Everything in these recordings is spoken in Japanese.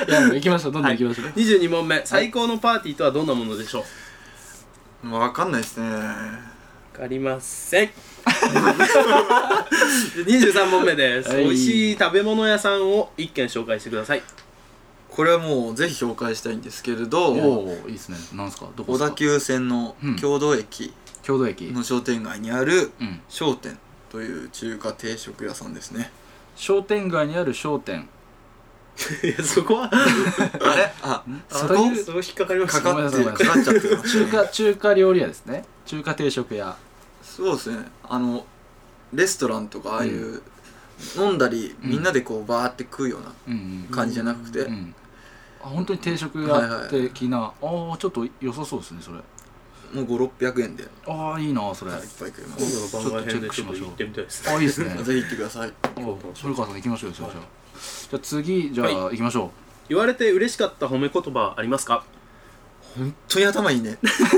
いや、行きましょう、どんどん行きましょう、 22問目、最高のパーティーとはどんなものでしょう？ 分かんないですね。 分かりません。23問目です、 はい、 美味しい食べ物屋さんを1軒紹介してください。 これはもうぜひ紹介したいんですけれど、 おお、いいですね。なんですか、どこですか？ 小田急線の郷土駅郷土駅の商店街にあるうん商店という中華定食屋さんですね。 商店街にある商店。 いや、そこはあれそこそこ引っかかりました。 かかっちゃってる中華料理屋ですね。中華定食屋。 そうですね。レストランとかああいう飲んだりみんなでこうバーって食うような感じじゃなくて、 あ、本当に定食屋的な、ああ、ちょっと良さそうですね、それ。 もう5、600円でいっああ、いいな、それ。 ぱい食えま今す。 度の番外編でちょっと行ってみたいです。 あ、いいですね。 ぜひ行ってください。 古川さん行きましょうよ、じゃあ。じゃあ次、じゃあ行きましょ言われて嬉しかった褒め言葉ありますか？ 本当に頭いいね。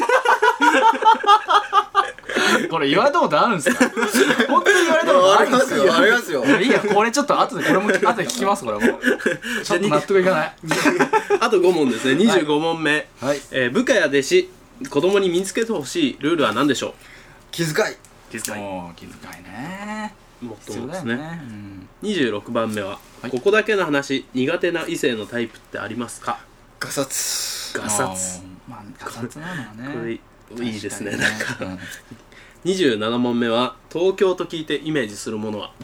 う。これ言われたことあるんですか？本当に言われたことあるんですか？ ありますよ。 いいや、これちょっと後で、これも後で聞きます、これもう。ちょっと納得いかない。 あと5問ですね。25問目、 はい。 部下や弟子、子供に身につけてほしいルールは何でしょう？ 気遣い。 気遣い。 もう気遣いね。 もっと必要もですね。 だよね。 26番目は、 はいここだけの話、苦手な異性のタイプってありますか？ ガサツ。 ガサツ。 まあ、ガサツなのはね。 これいいですね。なんか確かにね。 27問目は、東京と聞いてイメージするものは？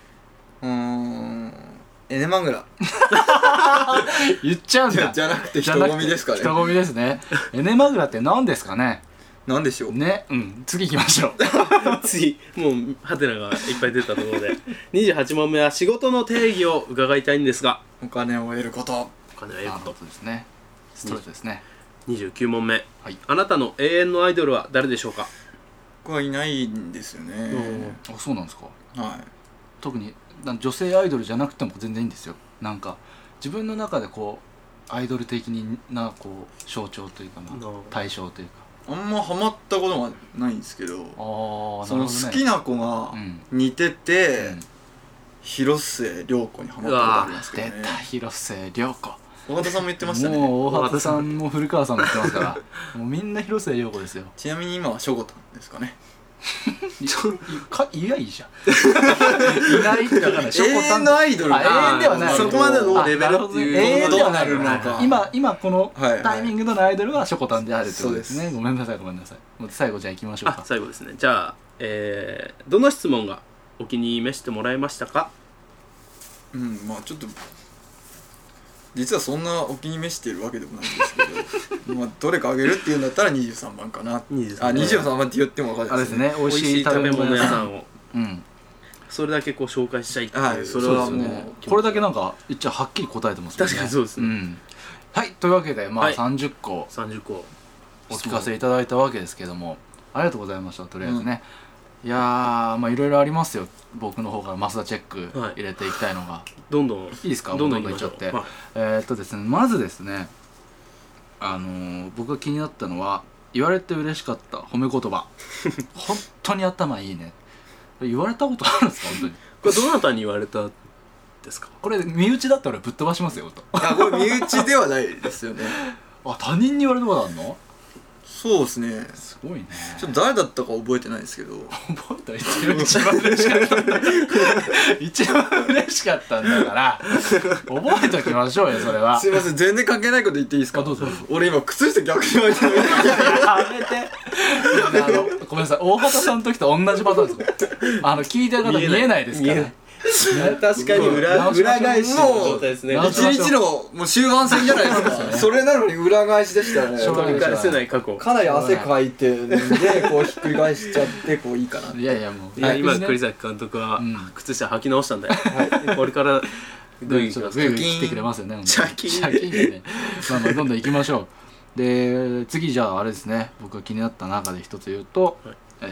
エネマグラ言っちゃうんだ。 じゃなくて人混みですかね。 人混みですね。エネマグラって何ですかね。 なんでしょう。 ね、次行きましょう。 次、もうハテナがいっぱい出たところで28問目は仕事の定義を伺いたいんですが、 お金を得ること。 お金を得るこなるほどですね。ストレートですね。 と。29問目、 はい。 あなたの永遠のアイドルは誰でしょうか？ 僕はいないんですよね。 あ、そうなんですか。 は特に女性アイドルじゃなくても全然いいんですよ。なんか自分の中でこうアイドル的なこう象徴というか、まあ、対象というか。 い。あんまハマったことがないんですけど、 ああ、 その好きな子が似てて、広末涼子にハマったことありますけどね。 出た、広末涼子。 大畑さんも言ってましたね。 もう大畑さんも古川さんも言ってますからもうみんな広末涼子ですよ。 ちなみに今はしょこたんですかね。 いや、いいじゃん。いないって分かんない。 永遠のアイドル。 永遠ではない。 そこまでのレベルっていう永遠ではないどうなるのか。 今このはいはいタイミングでのアイドルはしょこたんであるってことですね。 そうです。 ごめんなさい、ごめんなさい。もう最後じゃあ行きましょうか。 最後ですね。じゃあ、どの質問がお気に召してもらえましたか？ まあちょっと実はそんなお気に召してるわけでもないんですけどまあどれかあげるっていうんだったら23番かな。23番って言っても分かるあれですね、美味しい食べ物屋さんをそれだけこう紹介したいっていう。 はい、それはもうこれだけなんか言っちゃはっきり答えてますもんね。 確かにそうですね。 はい、というわけでまあ30個お聞かせいただいたわけですけども、ありがとうございました。とりあえずね、いやー、まあいろいろありますよ。僕の方からマスダチェック入れていきたいのが、 どんどんいいですか？ どんどんいっちゃって、 はい、 ですね、まずですね、僕が気になったのは言われて嬉しかった褒め言葉本当に頭いいね。言われたことあるんですか？本当にこれどなたに言われたんですか？ これ身内だったらぶっ飛ばしますよと。 これ身内ではないですよね。 あ、他人に言われたことあるの？ そうですね。 すごいね。 ちょっと誰だったか覚えてないですけど、 覚えたら一番嬉しかったんだ一番嬉しかったんだから覚えときましょうよ、それは。 すいません、全然関係ないこと言っていいですか？ どうぞ。 俺今靴下逆に履いてる。 やめて。ごめんなさい、大畑さんの時と同じパターンですよ。聞いてる方見えないですから。 確かに裏返しの状態ですね。 一日のもう終盤戦じゃないですか。それなのに裏返しでしたね。 取り返せない過去。 かなり汗かいてるんで、こうひっくり返しちゃってこういいかな。 いやいや、もう今栗崎監督は靴下履き直したんだよ。これからグイグイ来てくれますよね。 シャキーンシャキーンでね。まあどんどん行きましょう。で、次じゃああれですね、僕が気になった中で一つ言うと、あ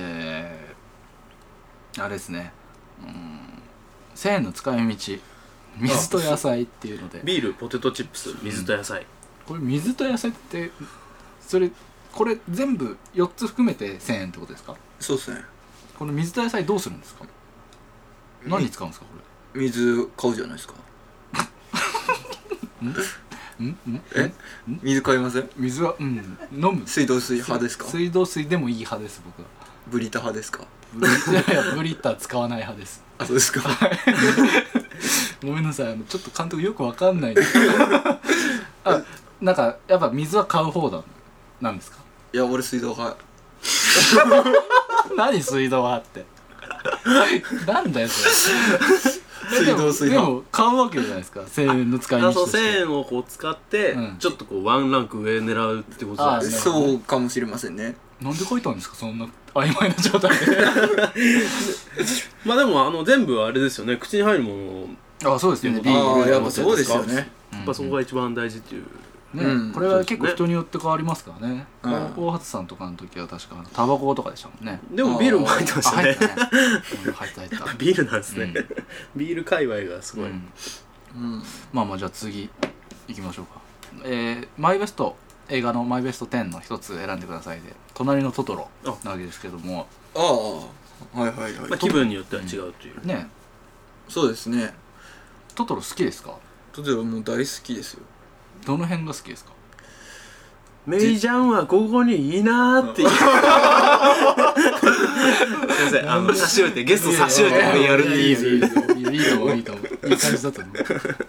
れですね、1000円の使い道、水と野菜っていうので。 ビール、ポテトチップス、水と野菜。 これ水と野菜ってこれ全部4つ含めて1000円ってことですか？ そうですね。 この水と野菜どうするんですか？何に使うんですか？これ水買うじゃないですか。 水買いません？ 水は飲む。 水道水派ですか？ 水道水でもいい派です僕は。 ブリタ派ですか？ いやブリッター使わない派です。 あ、そうですか。 ごめんなさい、ちょっと監督よくわかんないんですけどなんかやっぱ水は買う方なんですか？ いや、俺水道派。 何水道派ってなんだよそれ。 水道水でも買うわけじゃないですか、1000円の使い道として。 そう、1000円をこう使って、ちょっとこうワンランク上狙うってことですね。 そうかもしれませんね。 なんで書いたんですか、そんな曖昧な状態で。 まあでも全部あれですよね、口に入るもの。 あ、そうですよね。 やっぱそうですよね。 やっぱそこが一番大事っていうね。これは結構人によって変わりますからね。大畑さんとかの時は確かタバコとかでしたもんね。 でもビールも入ってましたね。 入ったビールなんですね。ビール界隈がすごい。 まあじゃあ次行きましょうか。マイベスト、映画のマイベスト10の一つ選んでくださいで、隣のトトロなわけですけども。 ああ、はいはいはい。 気分によっては違うというね。 そうですね。 トトロ好きですか？ トトロもう大好きですよ。 どの辺が好きですか？ メイジャンはここにいいなーって言う。すいません、差し置いてゲスト差し置いてやるっていいいいと思ういい感じだと思う。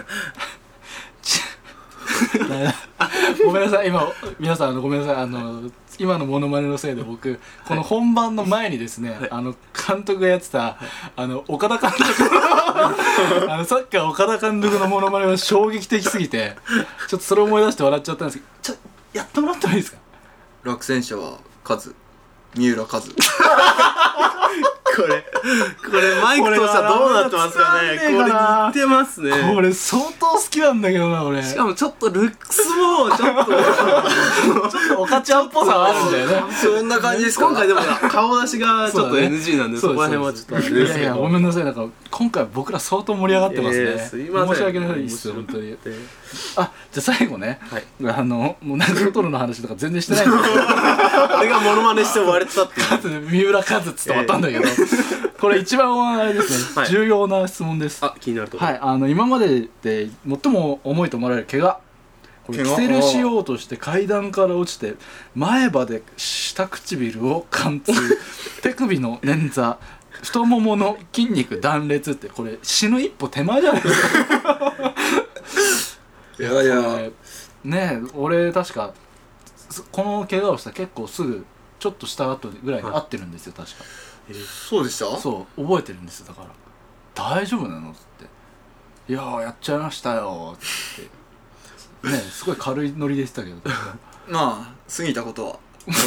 ごめんなさい、今皆さんごめんなさい、今のモノマネのせいで僕この本番の前にですね、監督がやってた岡田監督のサッカー岡田監督のモノマネが衝撃的すぎて、ちょっとそれを思い出して笑っちゃったんですけど、やってもらってもいいですか？ 落選者は三浦和。 これマイクとしたらどうなってますかね。これ似てますね。 これ相当好きなんだけどな俺。 しかもちょっとルックスもちょっとおかちゃんっぽさはあるんだよね。 そんな感じですか？ 今回でも顔出しがちょっと NG なんで、そこら辺はちょっといやごめんなさい、なんか今回僕ら相当盛り上がってますね。 すいません、 申し訳ないですよ本当に。じゃあ最後ね、もうなんかトトロの話とか全然してないんだけど、 俺がモノマネして終われてたっていう。 三浦和っつって終わったんだけど、これ一番あれですね、重要な質問です。 気になるところ。 はい、今までで最も重いと思われる怪我、これキセルしようとして階段から落ちて前歯で下唇を貫通、手首の捻挫、太ももの筋肉断裂って、これ死ぬ一歩手前じゃないですか。 いやねえ、俺確かこの怪我をした結構すぐちょっとした後ぐらいに会ってるんですよ、確か。 そうでした？ そう覚えてるんですよ。だから大丈夫なのって、いややっちゃいましたよってね、すごい軽いノリでしたけど。 まあ過ぎたことは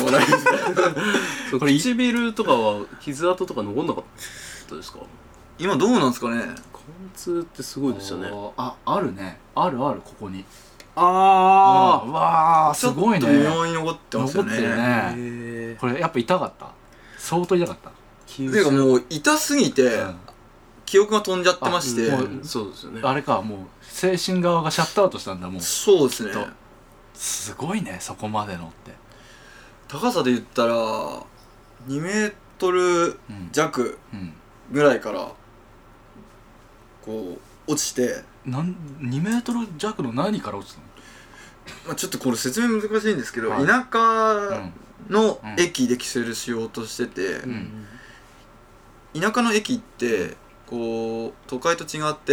これ唇とかは傷跡とか残んなかったですか？ 今どうなんですかね。 貫通ってすごいですよね。 あるね、あるここに。 わーすごいね。 ちょっと微妙に残ってますよね。 残ってるね。これやっぱ痛かった？相当痛かった？ ていうかもう痛すぎて、記憶が飛んじゃってまして。 そうですよね。 あれか、もう精神側がシャットアウトしたんだもう。 そうですね。 すごいね、そこまでのって。 高さで言ったら2メートル弱ぐらいからこう落ちて、 2メートル弱の何から落ちたの？ まあちょっとこれ説明難しいんですけど、田舎の駅でキセルしようとしてて、田舎の駅ってこう都会と違って、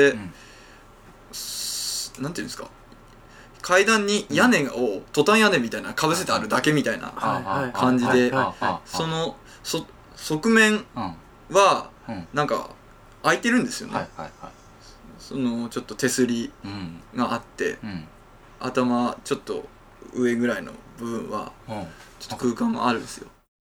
なんていうんですか、階段に屋根をトタン屋根みたいなかぶせてあるだけみたいな感じで、その側面はなんか開いてるんですよね。そのちょっと手すりがあって、頭ちょっと上ぐらいの部分はちょっと空間があるんですよ。